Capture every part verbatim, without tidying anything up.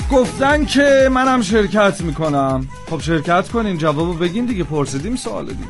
گفتن که منم شرکت میکنم. خب شرکت کنین، جوابو بگین دیگه، پرسیدیم سوال دیگه.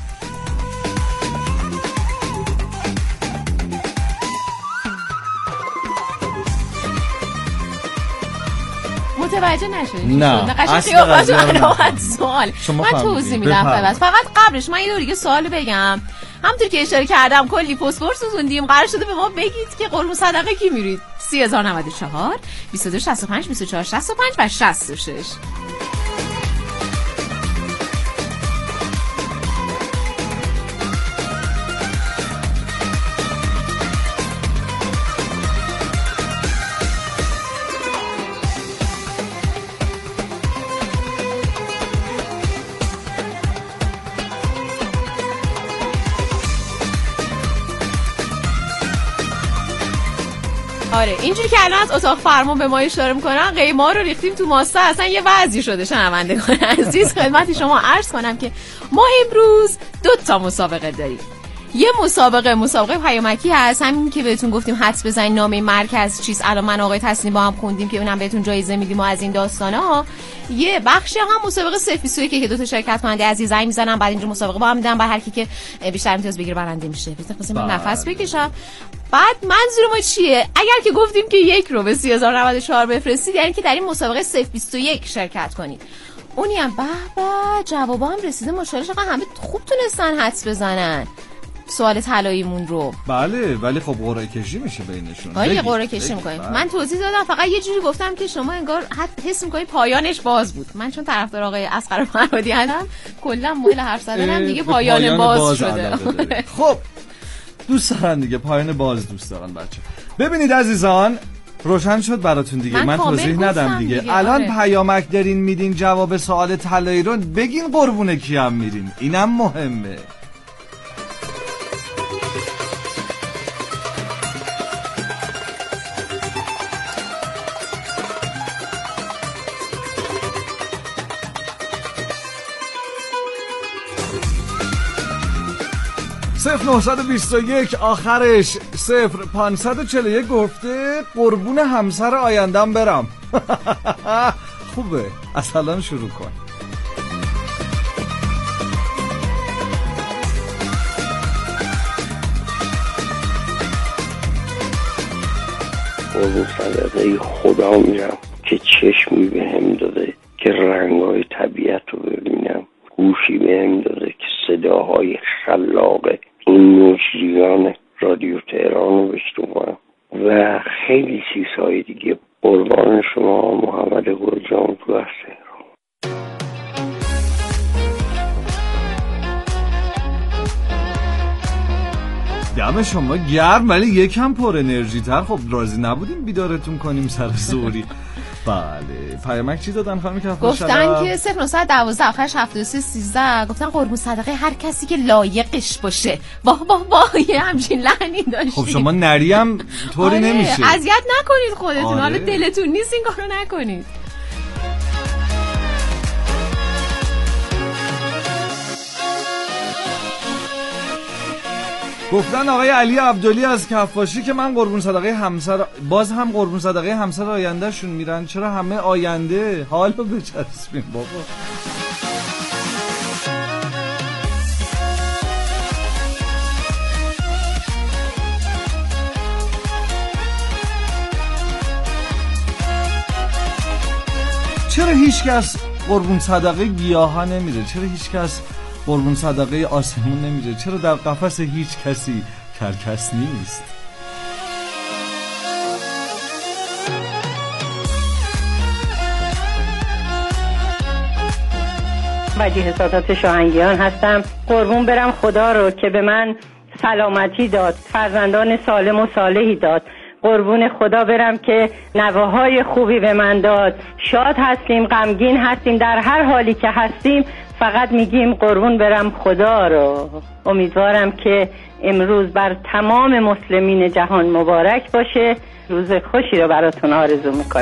متوجه نشدید؟ نه اصلا سوال من توضیح میدم. فقط فقط قبلش من یه دور دیگه سوال بگم. همونطور که اشاره کردم کلی پست پرس سوزوندیم، قرار شده به ما بگید که قربون صدقه کی میرید. سه هزار و نود و چهار بیست و دو شصت و پنج بیست و چهار شصت و پنج و شصت و شش. آره اینجوری که الان از اتاق فرمان به ما اشاره میکنن قیمه رو ریختیم تو ماسته، اصلا یه وضعی شده. شنوندگان عزیز خدمت شما عرض کنم که ما امروز دو تا مسابقه داریم. یه مسابقه مسابقه پیامکی هست، همین که بهتون گفتیم حدس بزنید نام مرکز چیز. الان من آقای تسنیم با هم خوندیم که اونم بهتون جایزه میدیم و از این داستانا. یه بخشی هم مسابقه صفر بیست و یک که دو تا شرکت کننده عزیز زنگ میزنن، بعد اینجا مسابقه با هم میدن، بعد هر کی که بیشتر امتیاز بگیره برنده میشه. بذار من نفس بکشم. بعد منظور ما چیه؟ اگر که گفتیم که یک رو به سه هزار و نود و چهار بفرستید، یعنی که در این مسابقه صفر بیست و یک شرکت کنید. اونی هم به به جوابا هم رسیده. ماشاءالله چقدر همه خوب تونستن حدس بزنن سوال طلاییمون رو. بله ولی خب قرعه کشی میشه بینشون. آره قرعه کشی میکنیم. من توضیح دادم، فقط یه جوری گفتم که شما انگار حس میکنید پایانش باز بود. من چون طرفدار آقای اصغر فرهادی هستم، کلا مول حرف زدنم دیگه پایان, پایان باز, باز شده. خب دوست دارن دیگه پایان باز دوست دارن بچه. ببینید عزیزان روشن شد براتون دیگه. من, من توضیح ندم دیگه, دیگه. الان آره. پیامک دارین میدین جواب سوال طلایی رو بگین قربون کیم میرین، اینم مهمه. صفر نهصد و بیست و یک آخرش صفر پانصد و چهل و یک گفته قربون همسر آیندم برم. خوبه از الان شروع کن. قربون صدقه خدا میرم که چشمی به هم داده که رنگای طبیعت رو ببینم، گوشی به هم داده که صداهای خلاقه این مجریان رادیو تهران رو بشنوم و خیلی چیزهای دیگه. قربان شما محمد گلجان تو از تهران. دم شما گرم ولی یکم پر انرژی تر. خب راضی نبودیم بیدارتون کنیم سر زوری. بله پیامک چی دادن خانم که گفتن که صفر نهصد و دوازده آخرش هفتاد و سه سیزده گفتن قربون صدقه هر کسی که لایقش باشه. واه واه واه یه همچین لحنی داشتید. خب شما نری هم طوری آره. نمیشه. اذیت نکنید خودتون. آره. حالا دلتون نیست این کارو نکنید. گفتن آقای علی عبدلی از کفاشی که من قربون صدقه همسر، باز هم قربون صدقه همسر آینده شون میرن. چرا همه آینده؟ حالو بچسبین بابا. چرا هیچ کس قربون صدقه گیاها نمیره؟ چرا هیچ کس قربون صدقه آسمون نمیره؟ چرا در قفس هیچ کسی کرکس نیست؟ وجیه سادات شاهنگیان هستم. قربون برم خدا رو که به من سلامتی داد، فرزندان سالم و صالحی داد. قربون خدا برم که نواهای خوبی به من داد. شاد هستیم، غمگین هستیم، در هر حالی که هستیم فقط میگیم قربون برم خدا رو. امیدوارم که امروز بر تمام مسلمین جهان مبارک باشه. روز خوشی رو براتون آرزو میکنم.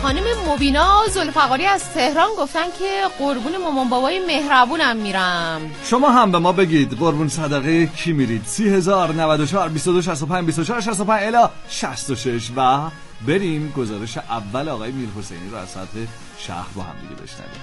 خانم مبینا ذوالفقاری از تهران گفتن که قربون مامان بابای مهربونم میرم. شما هم به ما بگید قربون صدقه کی میرید؟ سی هزار نود و چهار بیست و دو شصت و پنج بیست و چهار شصت و پنج الی شصت و شش و بریم گزارش اول آقای میرحسینی رو از سطح شهر با هم دیگه بشنویم.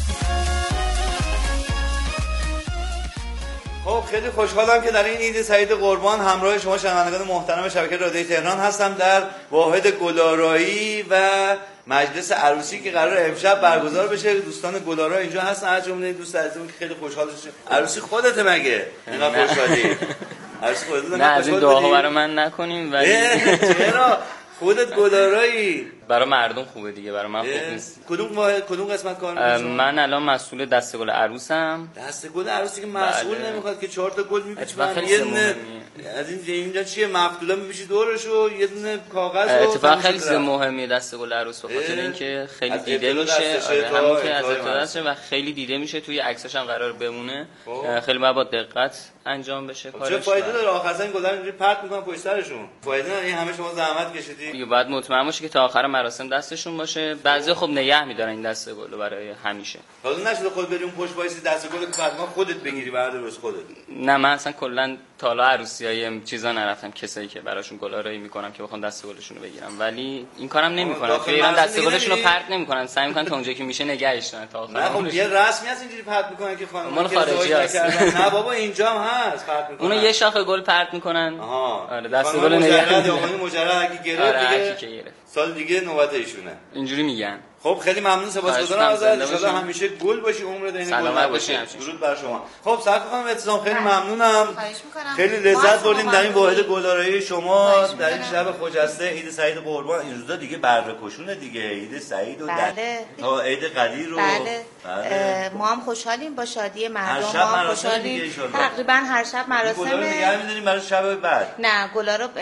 خب خیلی خوشحالم که در این عید سعید قربان همراه شما شنوندگان محترم شبکه رادیوی تهران هستم در واحد گلارایی و مجلس عروسی که قرار امشب برگزار بشه. دوستان گلارا اینجا هستن، از جمله دوست عزیزم که خیلی خوشحالم. عروسی خودته مگه؟ اینقدر خوشحالی؟ عروسی خودت؟ نه از این دعاها برای من نکنیم. ولی چرا؟ خودت گلارایی. برای مردم خوبه دیگه، برای من خوب نیست. کدوم واحد کدوم قسمت کار می‌کنی؟ من الان مسئول دسته گل عروسم. دسته گل عروسی که مسئول بله. نمیخواد که چهار تا گل می‌پیچن یه دونه از این اینجا چیه مفتوله می‌پیچی دورشو یه دونه کاغذ رو. اتفاقا خیلی چیز مهمیه دسته گل عروس، به خاطر اینکه خیلی دیده میشه. آره همون که از ابتدا دسته و خیلی دیده میشه، توی عکسش هم قرار بمونه. خیلی باید با دقت انجام بشه کارش. چه فایده داره آخرش این گلا اینجوری پرت می‌کنن پشت سرشون؟ فایده نداره. این همه شما زحمت کشیدی. دیگه باید مطمئن باشی که تا آخر مراسم دستشون باشه. بعضی خب نگه می‌دارن این دسته گل برای همیشه. حالا نشده خود بریم پشت وایسی دسته گل که بعد ما خودت بگیری بعد روز خودت. نه من اصلا کلا تا حالا عروسیای چیزا نرفتم، کسایی که براشون گلارایی میکنم که بخوام دسته گلشون رو بگیرم، ولی این کارم نمیکنن. تو ایران دسته گلشون رو پرت نمیکنن، سعی میکنن تا اونجایی که میشه نگهش دارن تا آخر. نه خب یه رسمی هست اینجوری پرت میکنن که خانم مال خارجی هست. نه بابا اینجا هم هست پرت میکنن. اونو یه شاخه گل پرت میکنن. آها آره دسته گل نگه. آقای مجرد اگه گرفت دیگه سال دیگه نوبت ایشونه. اینجوری میگن. خب خیلی ممنون، سپاسگزارم ازت. ان شاءالله همیشه گل باشی، عمرت این گل نباشه. درود بر شما. خب صرف خانم اتسام خیلی ممنونم. خیلی لذت بردیم در این واحد گلارایی شما در این شب خجسته عید سعید قربان. این روزا دیگه بره کشونه دیگه، عید سعید و بله. تا عید قدیر رو بله. بله. ما هم خوشحالیم با شادی مردم. ما هم خوشحالیم. تقریبا هر شب مراسم گلارو نگه می‌داریم برای شب بعد. نه گلا رو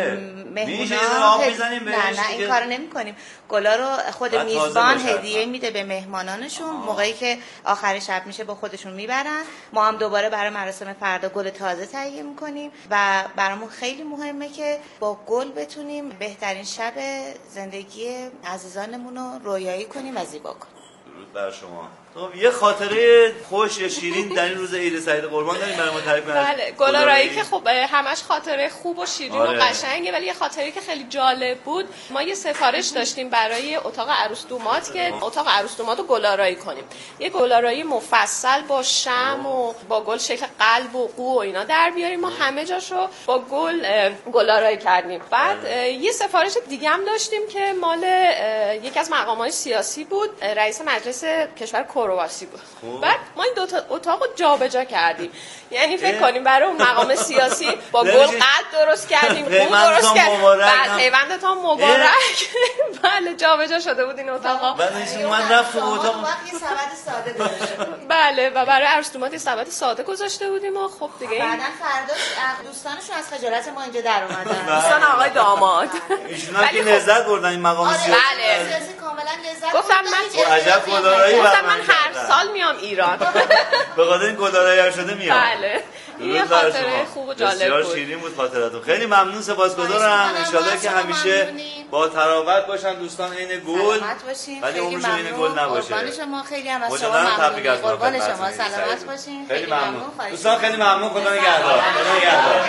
مهمونا نه نه این کارو نمی‌کنیم. گلا رو خود میزبان هدیه میده به مهمانانشون. موقعی که آخر شب میشه با خودشون میبرن. ما هم دوباره برای مراسم فردا گل تازه تهیه میکنیم و برامون خیلی مهمه که با گل بتونیم بهترین شب زندگی عزیزانمون رو رویایی کنیم و زیبا کنیم. درود بر شما. خب یه خاطره خوش یا شیرین در این روز عید سعید قربان داریم برای ما تعریف کنید؟ بله گلارایی که خب همش خاطره خوب و شیرین آره. و قشنگه، ولی یه خاطره که خیلی جالب بود، ما یه سفارش داشتیم برای اتاق عروس دومات که اتاق عروس دومات رو گلارایی کنیم. یه گلارایی مفصل با شمع و با گل شکل قلب و قو و اینا در بیاریم. ما همه جاشو با گل گلارایی کردیم. بعد یه سفارش دیگه هم داشتیم که مال یکی از مقامات سیاسی بود، رئیس مجلس کشور کرواسی بود. بعد ما این دو تا اتاقو جابجا کردیم، یعنی فکر کنیم برای اون مقام سیاسی با گل قد درست کردیم، قو درست کردیم، بعد پیوندتون مبارک. بله جابجا شده بود این اتاقا. بعد این من رفت تو اتاق یه سبد ساده داشت. بله و برای عروس دومات سبد ساده گذاشته بودیم و خب دیگه بعدن فردا دوستانشون از خجالت ما اینجا در اومدن. دوستان آقای داماد ایشون هم که لذت بردن این مقام سیاسی. بله کاملا لذت. گفتم من عجب گلارایی گفتم من هر سال میام ایران. به خاطر این گلارایی شده میام. بله این خاطره خوب و جالب بود. بسیار شیرین بود خاطراتون. خیلی ممنون، سپاسگزارم. ان شاءالله که همیشه با تراوت باشن دوستان عین گل. ولی عمرشون عین گل نباشه. قربان شما خیلی هم از شما ممنونم. قربان شما سلامت باشین. خیلی ممنون. دوستان خیلی ممنون. خدا نگهدار. خدا نگهدار.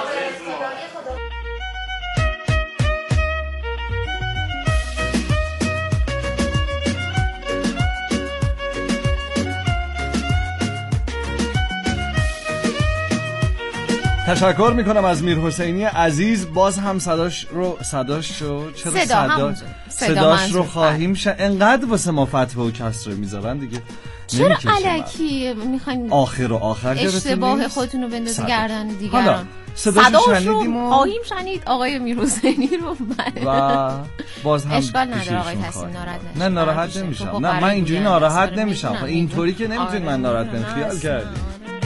تشکر میکنم از میرحسینی عزیز. باز هم صداش رو صداش رو چرا صدا صدا صداش رو خواهیم ش... انقدر واسه ما فتح و کسر میذارن دیگه. چرا الکی میخواین آخر و آخر اشتباه خودتون رو بندازی گردن دیگران؟ حالا صداش شنیدیم و خواهیم شنید آقای میرحسینی رو. و باز هم اشکال نداره آقای حسین ناراحت نشید. نه ناراحت نمیشم. نه من اینجوری ناراحت نمیشم. اینطوری که نمیتونید من ناراحت بشم. خیال کردید.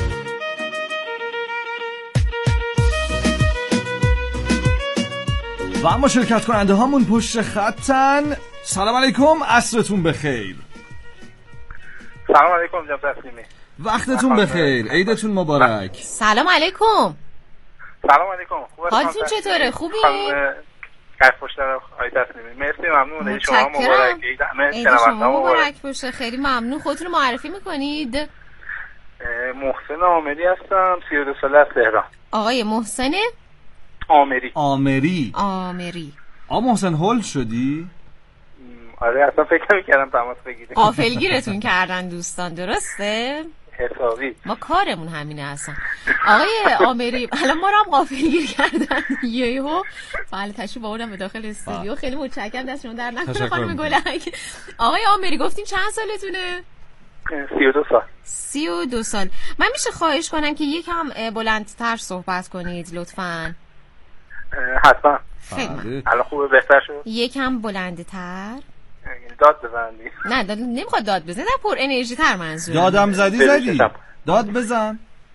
و اما شرکت کننده هامون پشت خطن. سلام علیکم، عصرتون بخیر. سلام علیکم جناب تسلیمی. وقتتون بخیر، عیدتون مبارک. سلام علیکم. سلام علیکم. حالتون چطوره؟ خوبی؟ کف پشت آقای تسلیمی. مرسی، ممنون. شما مبارک. عید شما مبارک باشه. خیلی ممنون. خودتون رو معرفی میکنید؟ محسن آمری هستم، سی و دو ساله از تهران. آقای محسن آمری. آمری آمری آ محسن هول شدی؟ آره اصلا فکر نمی‌کردم تماس بگیریم. غافلگیرتون کردن دوستان، درسته؟ حسابی. ما کارمون همینه اصلا. آقای آمری الان ما رو هم غافلگیر کردن یهو. بله تشریف آوردم به داخل استودیو. خیلی متشکرم، دست شما در نکنه خانم گلک. آقای آمری گفتین چند سالتونه؟ سی و دو سال. سی و دو سال. من میشه خواهش کنم که یکم بلندتر صحبت کنید لطفاً؟ حتما. خیلی الان خوبه، بهتر شد؟ یکم بلندتر. داد بزنی؟ نه داد نمیخواد داد بزنی، در پر انرژی تر منظورم. دادم زدی زدی داد بزن.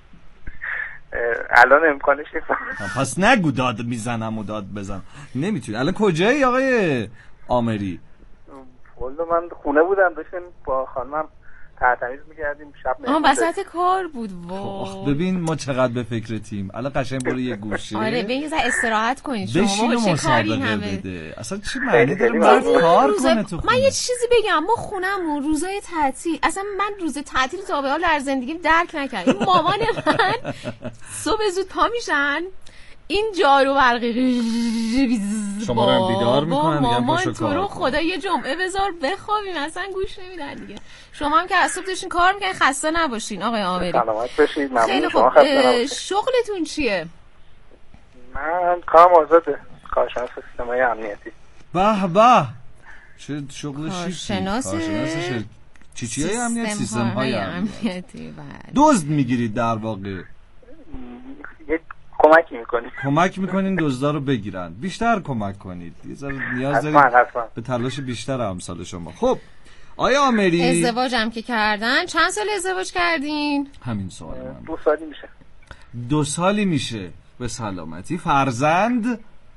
الان امکانش نیست. پس نگو داد میزنم و داد بزن، نمیتونی. الان کجایی آقای آمری؟ والله من خونه بودم، داشتم با خانمم ترتمیز می‌کردیم شب. آها وسط کار بود. وا ببین ما چقدر به فکرتیم. الان قشنگ برو یه گوشه. آره ببین یه ذره استراحت کنید شما. بشین و مسابقه بده. اصلا چی معنی داره مرد کار کنه تو خونه؟ من یه چیزی بگم، ما خونمون روزای تعطیل، اصلا من روز تعطیل تا به حال در زندگیم درک نکردم. مامان من صبح زود پا میشن، این جارو برقی شما رو بیدار میکنن، میگن پاشو کار. تو رو خدا یه جمعه بذار بخوابیم، اصلا گوش نمیدن دیگه. شما هم که از صبح داشتین کار میکنین، خسته نباشین آقای آمری. سلامت باشید. ممنون. خیلی خوب. شغلتون چیه؟ من کارم آزاده، کارشناس سیستم‌های امنیتی. به به چه شغل شیکی. کارشناس چی چیه امنیت؟ سیستم‌های امنیتی. دزد میگیرید در واقع؟ یک کمکی میکنید. کمک میکنین دزدا رو بگیرن. بیشتر کمک کنید. یه ذره نیاز دارید به تلاش بیشتر امثال شما. خب آیا آمری ازدواجم که کردن، چند سال ازدواج کردین؟ همین سوال من. دو سالی میشه. دو سالی میشه. به سلامتی. فرزند؟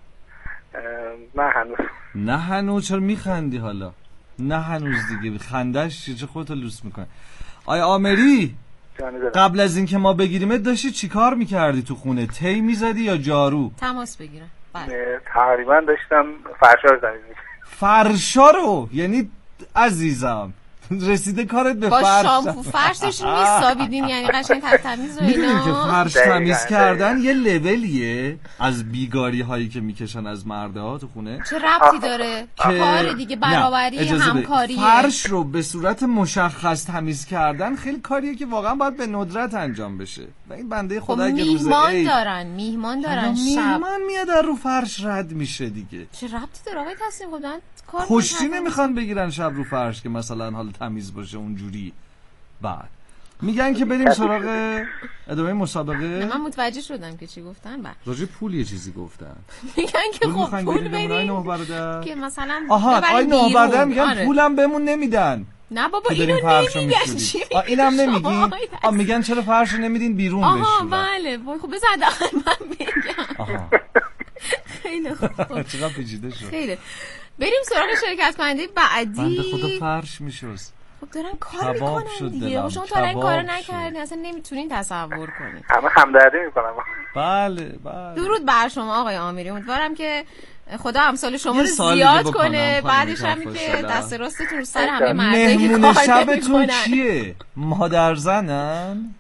نه هنوز. نه هنوز. چرا میخندی حالا؟ نه هنوز دیگه. خندش چه خودتو لوس میکنه. آیا آمری قبل از اینکه ما بگیریمت داشتی چی کار میکردی تو خونه؟ تی میزدی یا جارو؟ تماس بگیرم. بله. تقریبا داشتم فرشا رو زمین میکردم. فرشا رو؟ یعنی عزیزم رسیده کارت به فرش. با شامپو فرشش رو میسابیدین، یعنی قشنگ تمیز و اینا. میدونی که فرش تمیز کردن یه لولیه از بیگاری هایی که میکشن از مرده ها تو خونه. چه ربطی داره؟ کار دیگه، برابری، همکاریه. فرش رو به صورت مشخص تمیز کردن خیلی کاریه که واقعا باید به ندرت انجام بشه. و این بنده خدا خب که روز میهمان دارن، میهمان دارن شب. میهمان میاد رو فرش رد میشه دیگه. چه ربطی داره آقای تصمیم خودن؟ خوشی نمیخوان بگیرن شب رو فرش که مثلا حالا تمیز باشه اونجوری. بعد میگن که بریم سراغ ادامه مسابقه. نه من متوجه شدم که چی گفتن. بعد راجع پول یه چیزی گفتن. میگن که خب پول بدین که مثلا آها آی نه برادر میگن آره. پولم بهمون نمیدن. نه بابا اینو نمیگن. چی اینم نمیگین؟ آ میگن چرا فرشو نمیدین بیرون بشورن. آها بله خب بذار من بگم. آها خیلی خوب. چقدر پیچیده شد. خیلی بریم سراغ شرکت کننده بعدی. بنده خدا فرش میشست. خب دارن کار میکنن دیگه. شما تا این کارو نکردین اصلا نمیتونین تصور کنین. همه همدردی میکنم. بله بله. درود بر شما آقای آمری. امیدوارم که خدا امثال شما رو زیاد کنه. بعدش هم که دست راستتون رو سر همه مردایی که کار شبتون چیه؟ مادر زنن؟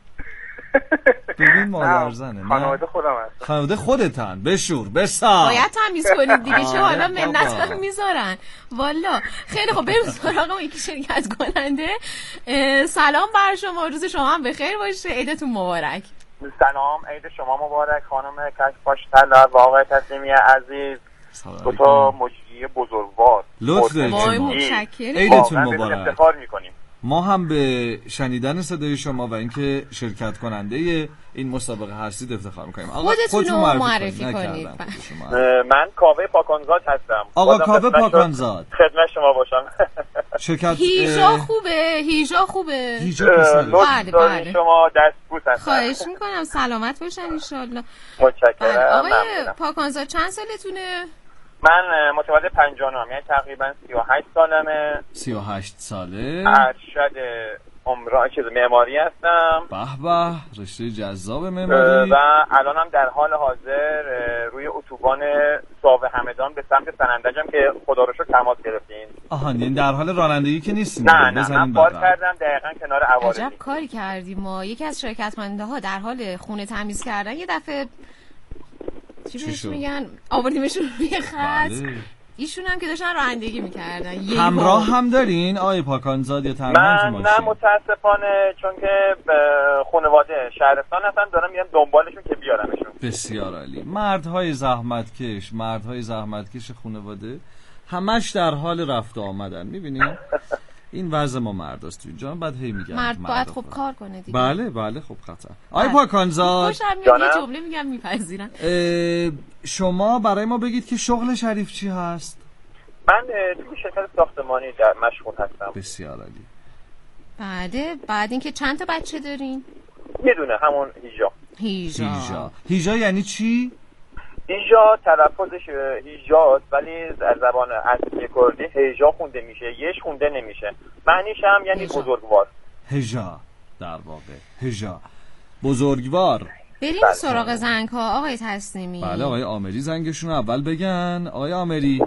ببین مادر زنه. خانواده خودم هست. خانواده خودتن. بشور بسا باید تمیز کنید دیگه. چه حالا منت میذارن والا. خیلی خب بریم سراغ اون یکی شرکت کننده. سلام بر شما، روز شما هم بخیر باشه، عیدتون مبارک. سلام، عید شما مبارک خانم کشپاش طلب و آقای تسلیمی عزیز. دو تا مجری بزرگوار. لطف دارید. عیدتون مبارک. افتخار میکنیم. ما هم به شنیدن صدای شما و اینکه شرکت کننده این مسابقه هستید افتخار میکنیم. آقا خودتون رو معرفی کنید. من کاوه پاکانزاد هستم. آقا کاوه پاکانزاد خدمت شما باشم. شرکت هیجا خوبه، هیجا خوبه. هیجا بله بله. شما دستبوس هستید. خواهش میکنم سلامت باشن ان شاء الله. متشکرم. آقای پاکانزاد چند سالتونه؟ من متولد پنجاه و نه، یعنی تقریبا سی و هشت سالمه. سی و هشت ساله. ارشد عمران چیز معماری هستم. به به، رشته جذاب معماری. و الانم در حال حاضر روی اتوبان ساوه همدان به سمت سنندجم که خدا رو شکر تماس گرفتین. آها این در حال رانندگی که نیستین؟ نه نه من پارک کردم دقیقاً کنار عوارضی. عجب کاری کردیم ما. یکی از شرکتمنده ها در حال خونه تمیز کردن یه دفعه چی بهش میگن آوردیمشون روی خط. بله. ایشون هم که داشتن رانندگی میکردن. همراه هم دارین آقای پاکانزاد یا تنها تو ماشین؟ نه متاسفانه چون که خانواده شهرستان هستن دارم میرم دنبالشون که بیارمشون. بسیار عالی. مردهای زحمتکش، مردهای زحمتکش خانواده همش در حال رفت و آمدن. میبینین؟ این وضع ما مرداست تو اینجا. بعد هی میگن مرد باید خوب کار کنه دیگه. بله بله خوب خطر. آقای پاکانزاد خوشم میاد یه جمله میگم میپذیرن. شما برای ما بگید که شغل شریف چی هست؟ من توی شرکت ساختمانی در مشغول هستم. بسیار عالی. بعد بعد اینکه چند تا بچه دارین؟ میدونه همون هیجا. هیجا هیجا هیجا یعنی چی؟ هیجا تلفظش هیجاست ولی در زبان اصلی کردی هیجا خونده میشه، یش خونده نمیشه. معنیش هم یعنی هیجا. بزرگوار. هیجا در واقع هیجا بزرگوار. بریم بله. سراغ زنگ ها آقای تسلیمی. بله آقای آمری زنگشون اول بگن. آقای آمری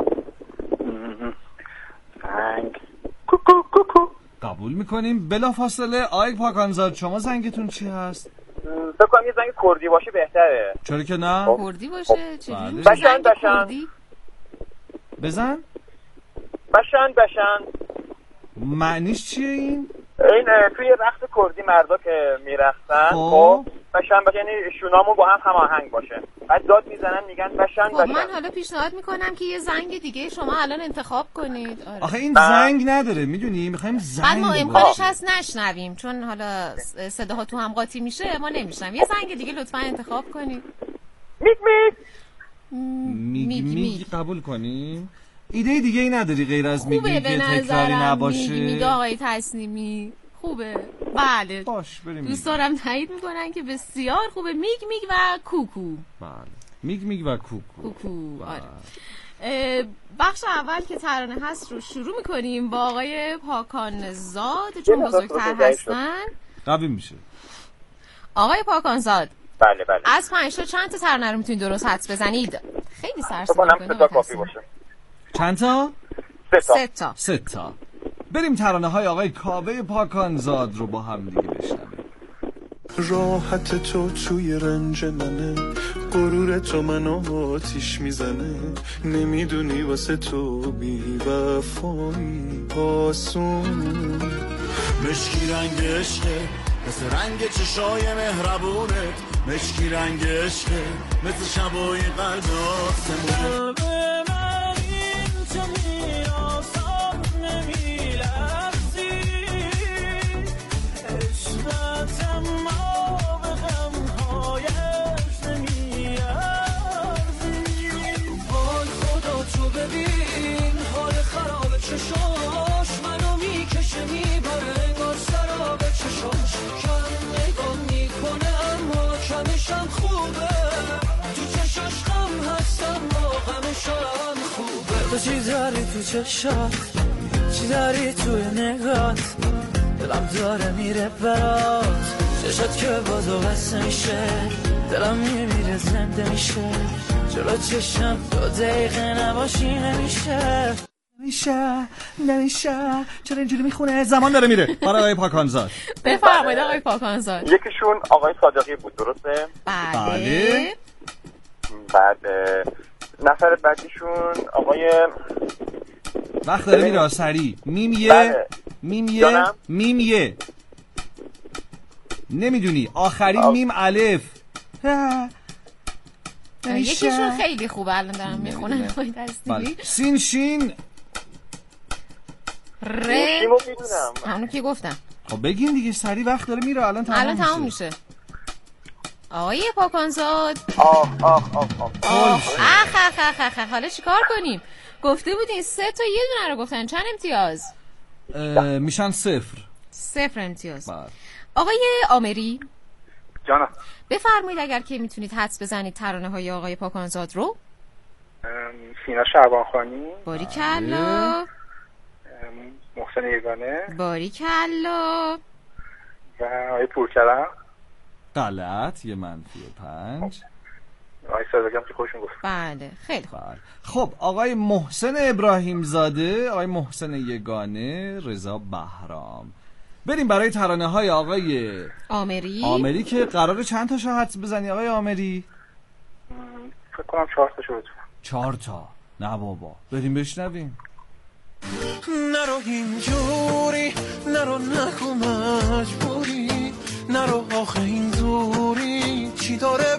زنگ کوکو کوکو قبول میکنیم. بلا فاصله آقای پاکانزاد شما زنگتون چی هست؟ فکر کنم یه زنگ کردی باشه بهتره. چرا که نه؟ کردی باشه؟ چجوری؟ بشن بشن بزن بشن بشن معنیش چیه این؟ این توی رقص کردی مردا که میرقصن خب بشن بشن یعنی شونامون با هم هماهنگ باشه. بعد داد میزنن میگن بشن خب بشن. من حالا پیشنهاد میکنم که یه زنگ دیگه شما الان انتخاب کنید. آره. آخه این زنگ نداره میدونی میخوایم زنگ. بعد ما امکانش هست نشنویم چون حالا صداها تو هم قاطی میشه ما نمیشنویم. یه زنگ دیگه لطفا انتخاب کنید. میگ میگ میگ میگ قبول کنیم. ایده دیگه ای نداری غیر از میگ میگ که تکراری نباشه؟ میگ میگ آقای تسلیمی خوبه. بله باش بریم. دوستانم تایید میکنن که بسیار خوبه. میگ میگ و کوکو. بله میگ میگ و کوکو. کوکو آره. بخش اول که ترانه هست رو شروع میکنیم با آقای پاکانزاد چون بزرگتر هستن قوی میشه. آقای پاکانزاد بله بله از پنج تا چند تا ترانه رو میتونید درست حدس بزنید؟ خیلی سرسام کنید. سه تا کافی باشه. چند تا؟ سه تا. سه تا. بریم ترانه های آقای کاوه پاکانزاد رو با هم دیگه بشنویم. راحت تو توی رنج منه، غرور تو منو آتیش میزنه، نمیدونی واسه تو بی وفایی آسون. مشکی رنگ عشقه مثل رنگ چشای مهربونت، مشکی رنگ عشقه مثل شبای قلب آسمونه. تو چی داری تو چشات، چی داری توی نگات، دلم داره میره برات، چشات که بازو بسته میشه، دلم میمیره زنده میشه، جلو چشم دو دقیقه نباشی نمیشه نمیشه نمیشه. چرا اینجوری میخونه؟ زمان داره میره. برای آقای پاکانزاد بفرمایید آقای پاکانزاد. یکیشون آقای صادقی بود درسته؟ بله. بعد نفر بعدیشون آقای وقت داره میره سری. میم یه بله. میم یه میم یه نمیدونی آخرین آه. میم الف. یکیشون خیلی خوبه الان دارم میخونم. بله. سین شین ر همونو که گفتم. خب بگین دیگه سری وقت داره میره الان تمام الان تمام میشه. آقای پاکانزاد آه آه آه آه آخ آخ آخ آخ حالا چیکار کنیم؟ گفته بودین سه تا یه دونه رو گفتن. چند امتیاز؟ میشن صفر. صفر امتیاز. بله. آقای آمری جانم بفرمایید اگر که میتونید حدس بزنید ترانه های آقای پاکانزاد رو. سینا شعبانخانی، باریکلا. محسن یگانه، باریکلا. و آقای پورکرم. غلط. یه منفی پنج. آقای سازگم که خوشون گفت. بله خیلی خوب. خب آقای محسن ابراهیم زاده، آقای محسن یگانه، رضا بهرام. بریم برای ترانه های آقای آمری آمری که قراره چند تا حدس بزنی آقای آمری؟ فکر کنم چهار تا شو بتونم. چهار تا؟ نه بابا، بریم بشنویم. نرو اینجوری، نرو نگو مجبوری، نرو آخه این دوری چی داره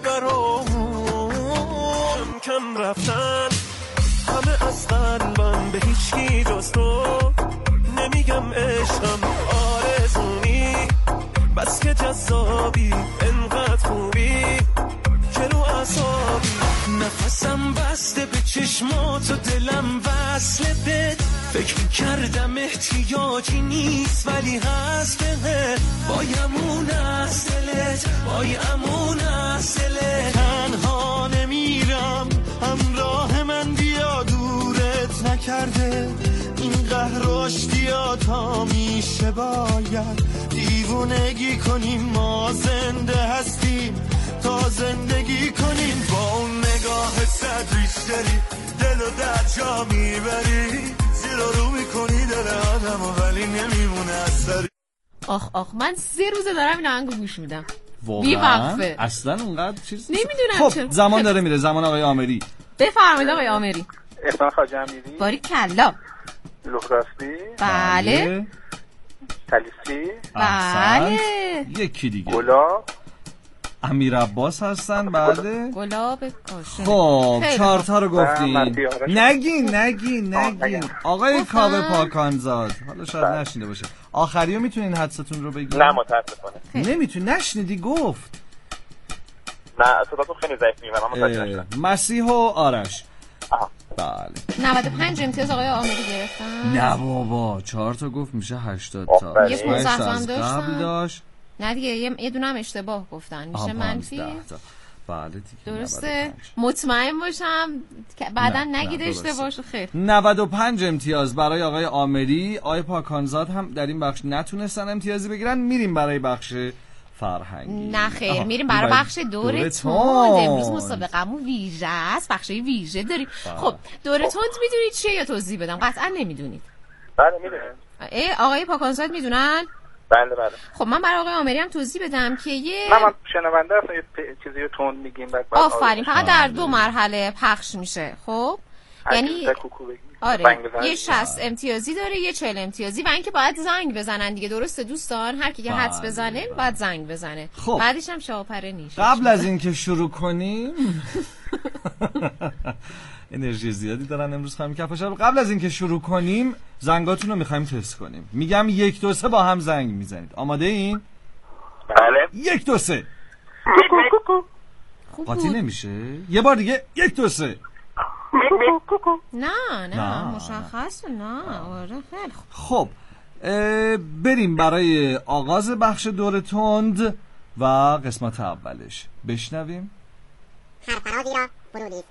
برام. کم کم رفتن همه از قلبم، به هیچکی جز تو نمیگم عشقم آرزونی، بس که جذابی انقدر خوبی که رو اعصابی. نفسم بسته به چشمات و دلم وصله بهت، فکر کردم احتیاجی نیست ولی هست بهت. بایمون از دلت، بایمون از دلت. تنها نمیرم همراه من بیا، دورت نکرده این قهر و اشتیاطا میشه. باید دیوونگی کنیم، ما زنده هستیم تا زندگی کنیم. با اون نگاه صد ریش داری دل و در جا میبری، زیرا رو میکنی دل آدم و ولی نمیمونه اثری. آخ آخ من سه روزه دارم این آهنگو گوش میدم بی وقفه. اصلا اونقدر چیز نمیدونم. خب زمان داره میره، زمان آقای آمری. بفرمایید آقای آمری. احسان خواجه امیری، باری کلا، لخراستی، بله، تلیسی، بله، یکی دیگه گلاب، امیر عباس هستن. بله، گلاب کاشان. خب چهار تا رو گفتین. نگین نگین نگین آقای کاوه پاکانزاد، حالا شاید نشنیده باشه. آخریو میتونین حدستون رو بگین؟ نه متاسفانه نمیتونی. نشنیدی گفت؟ نه صداتون خیلی ضعیف میاد. من متوجه نشدم. مسیح و آرش. آها بله. نود و پنج امتیاز آقای آمری گرفتن. نه بابا چهار تا گفت میشه هشتاد تا. یه پونزده هم داشتن. داشت. نه دیگه یه دونه هم اشتباه گفتن میشه منفی. بله دیگه. درسته. مطمئن باشم که بعدا نگید اشتباه شو. خیر. نود و پنج امتیاز برای آقای آمری. آقای پاکانزاد هم در این بخش نتونستن امتیازی بگیرن. میریم برای بخش فرهنگی. نه خیر میریم برای بخش دور تند. امروز مسابقه‌مون ویژه است، بخش ویژه داریم. خب دور تند میدونید چیه یا توضیح بدم؟ قطعا نمیدونید. بله میدونم. آقای پاکانزاد میدونن؟ بله بله. خب من برای آقای آمری هم توضیح بدم که یه نه من شنونده هستم یه چیزی رو تند میگیم بعد آفرین فقط در دو مرحله پخش میشه. خب یعنی آره یه شصت امتیازی داره، یه چهل امتیازی و اینکه باید زنگ بزنن دیگه. درسته دوستان؟ هر کی که حدس بزنه باید زنگ بزنه. خب. بعدش هم شاپره نیست. قبل از اینکه شروع کنیم انرژی زیادی دارن امروز خانم کفاشا. قبل از اینکه شروع کنیم زنگاتون رو میخوایم تست کنیم. میگم یک دو سه با هم زنگ میزنید. آماده این؟ بله. یک دو سه. قاطی نمیشه؟ یه بار دیگه یک دو سه. نه نه مشخصه. نه آره خیلی خوب. بریم برای آغاز بخش دور تند و قسمت اولش. بشنویم. حرفرازی را برودید.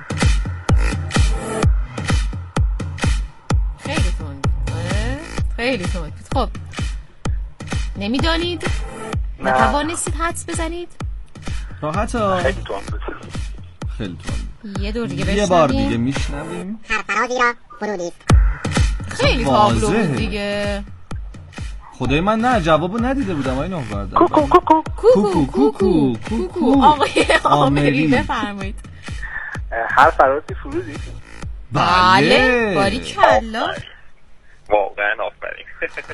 خیلی تند. آره خیلی تند. خب نمیدانید؟ نتوانستید حدس بزنید؟ راحت ها. خیلی تند. خیلی تند. یه دور دیگه بشنویم. یه بار دیگه میشنویم. حرفرازی را برودید. خیلی تابلو بود دیگه. خدای من نه جوابو ندیده بودم. آی نه بردم. کوکو کوکو کوکو کوکو کوکو. آقای آمری بفرمایید. حرفرازی فرودید. بله باریکلا. واقعا آفرین.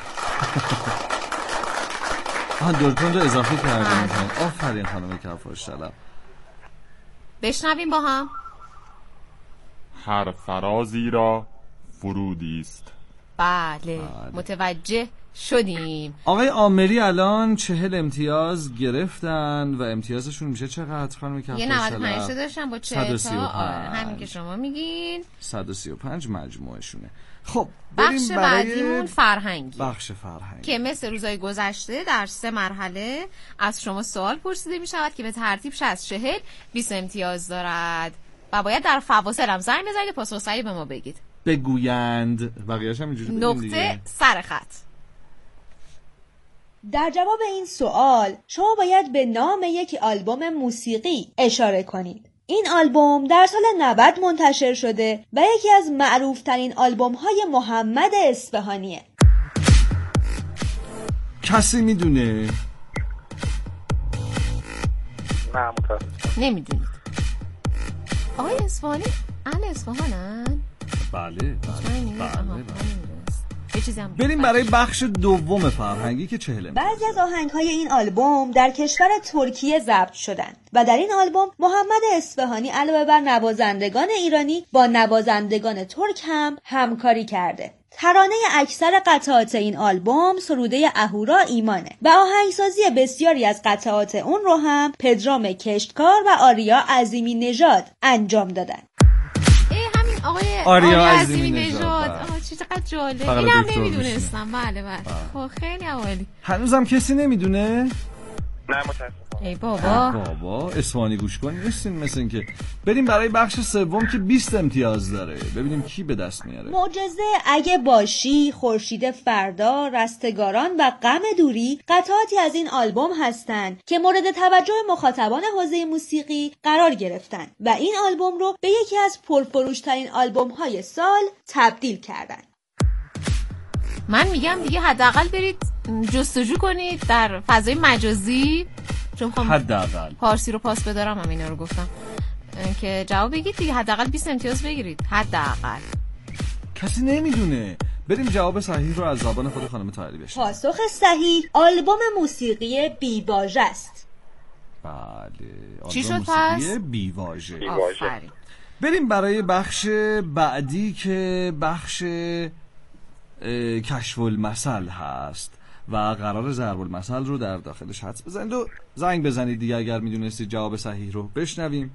آها دورتون رو اضافه کردیم. آفرین خانم کفاش طلب. بشنویم با هم. هر فرازی را فرودی است. بله. بله متوجه شدیم. آقای آمری الان چهل امتیاز گرفتن و امتیازشون میشه چقدر خانم کفاش؟ یه نود و پنج داشتن با چهل تا. آره همین که شما میگین صد و سی و پنج مجموعشونه. خب بخش بعدیمون فرهنگی. بخش فرهنگی که مثل روزهای گذشته در سه مرحله از شما سوال پرسیده می شود که به ترتیب شصت چهل بیست امتیاز دارد و باید در فواصل هم زنگ بزنید پاسخ صحیح به ما بگید. بگویند بقیه‌اش هم اینجوری بگید دیگه. نقطه سر خط. در جواب این سوال شما باید به نام یک آلبوم موسیقی اشاره کنید. این آلبوم در سال نود منتشر شده و یکی از معروفترین آلبوم‌های محمد اصفهانیه. کسی میدونه؟ نه متاسفم نمیدونید. آقای اصفهانی اهل اصفهانن؟ بله بله بله. بریم برای بخش دوم فرهنگی که چهلم. بعضی از آهنگ‌های این آلبوم در کشور ترکیه ضبط شدند و در این آلبوم محمد اصفهانی علاوه بر نوازندگان ایرانی با نوازندگان ترک هم همکاری کرده. ترانه اکثر قطعات این آلبوم سروده اهورا ایمانه و آهنگسازی بسیاری از قطعات اون رو هم پدرام کشتکار و آریا عظیمی نژاد انجام دادن. آقای آریا عظیمی نژاد. آها چقدر جالب. اینم نمیدونستم. بله بله. خب خیلی عالی. هنوزم کسی نمیدونه؟ نه متاسفم. ای بابا. بابا اصفهانی گوش کن نیستین مثل این که. بریم برای بخش سوم که بیست امتیاز داره. ببینیم کی به دست میاره. معجزه، اگه باشی، خورشید فردا، رستگاران و غم دوری قطعاتی از این آلبوم هستند که مورد توجه مخاطبان حوزه موسیقی قرار گرفتن و این آلبوم رو به یکی از پرفروش‌ترین آلبوم‌های سال تبدیل کردن. من میگم دیگه حداقل برید جستجو کنید در فضای مجازی، چون خب حداقل پارسی رو پاس بدارم هم اینا رو گفتم که جواب بگید دیگه، حداقل بیست امتیاز بگیرید حداقل. کسی نمیدونه. بریم جواب صحیح رو از زبان خود خانم طاهری بشنویم. پاسخ صحیح آلبوم موسیقی بیواژه است. بله. چی شد پس؟ بیواژه. آفرین. بریم برای بخش بعدی که بخش کشف المثل هست و قرار ضرب المثل رو در داخلش حدس بزنید و زنگ بزنید دیگه اگر میدونستید جواب صحیح رو. بشنویم.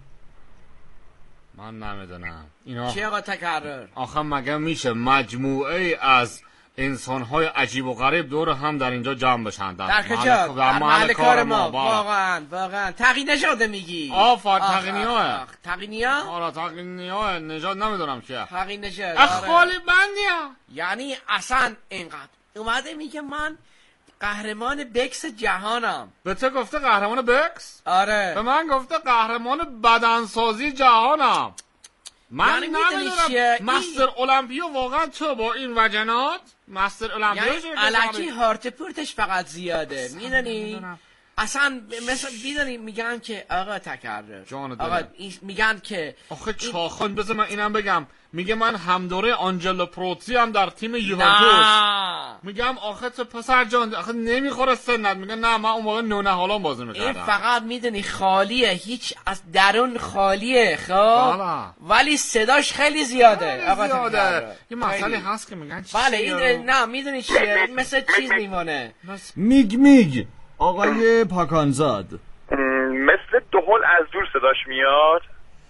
من نمیدونم اینا چی آقا تکرر؟ آخه مگه میشه مجموعه از انسان‌های عجیب و غریب دور هم در اینجا جمع بشن در کجا؟ در محل کار ما. واقعا واقعا تقی نشده میگی. آفر تقینیاه تقینیا؟ آره تقینیاه نجات نمیدونم چیه. تقی نشد اخوالی بندیا. یعنی اصلا اینقدر اومده میگه من قهرمان بکس جهانم. به تو گفته قهرمان بکس؟ آره. به من گفته قهرمان بدنسازی جهانم. من یعنی نمیدونم مستر المپیو واقعا تو با این وجنات مستر المپیو یعنی الکی هارت پورتش فقط زیاده میدونی؟ اصلا مثلا میدونی میگن که آقا تکرر آقا میگن که آخه چاخان بذار من اینم بگم میگه من همدوره آنجلو پروتی هم در تیم یوونتوس. میگم آخه تو پسر جان آخه نمیخوره سنت. میگه نه من اون موقع نونه حالا بازی میکردم. این فقط میدونی خالیه هیچ از درون خالیه خب ولی صداش خیلی زیاده. آقا زیاده. یه مسئله هست که میگن بله این نه میدونی چیه مثل چیز میمونه میگ میگ. آقای پاکانزاد مثل دهل از دور صداش میاد.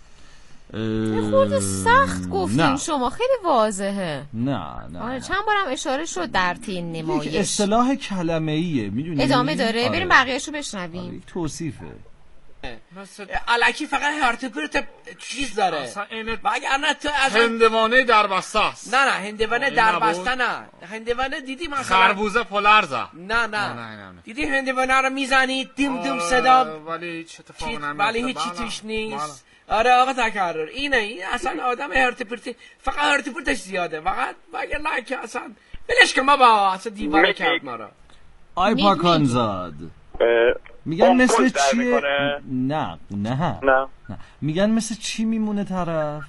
یه خورده سخت گفتین نه. شما خیلی واضحه. نه نه آره چند بارم اشاره شد در تین نمایش. یک اصطلاح کلمه‌ایه میدونی. ادامه داره آره. بریم بقیه‌شو بشنویم. آره. یک توصیفه. الکی فقط هارت پورت چیز داره وگرنه تو از هندوانه در بسته است. نه نه هندوانه در بسته نه. هندوانه دیدی مثلا خربوزه پلرزه. نه نه دیدی هندوانه رو میزنی دیم دیم صدا ولی چه اتفاقی نمیفته ولی هیچی توش نیست. آره آقا تکرر اینه این اصلا آدم هارت پورت فقط هارت پورتش زیاده فقط وگرنه که اصلا بلش که ما با اصلا دیواره کرد ما رو. آی پاکانزاد میگن مثل چیه؟ نه نه نه میگن مثل چی میمونه طرف؟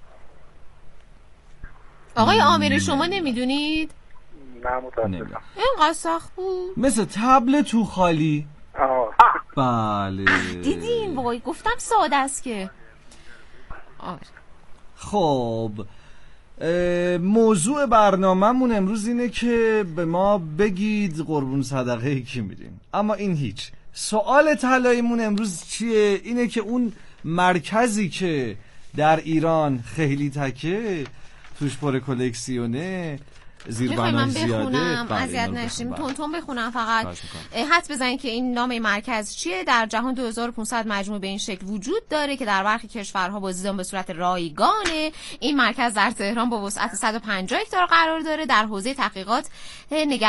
آقای آمیر شما نمیدونید؟ نه متاسفم. اینقدر سخت بود. مثل تبل تو خالی. آه. بله دیدین وای گفتم ساده است که. آره. خب موضوع برنامه‌مون امروز اینه که به ما بگید قربون صدقه کی میریم. اما این هیچ. سوال طلاییمون امروز چیه؟ اینه که اون مرکزی که در ایران خیلی تکه توش پر کلکسیونه زیربنای زیاده اذیت نشیم تون تون بخونم فقط حدس بزنید که این نام این مرکز چیه. در جهان دو هزار و پانصد مجموعه به این شکل وجود داره که در برخی کشورها بازدیدن به صورت رایگانه. این مرکز در تهران با وسعت صد و پنجاه هکتار قرار داره. در حوزه تحقیقات نگه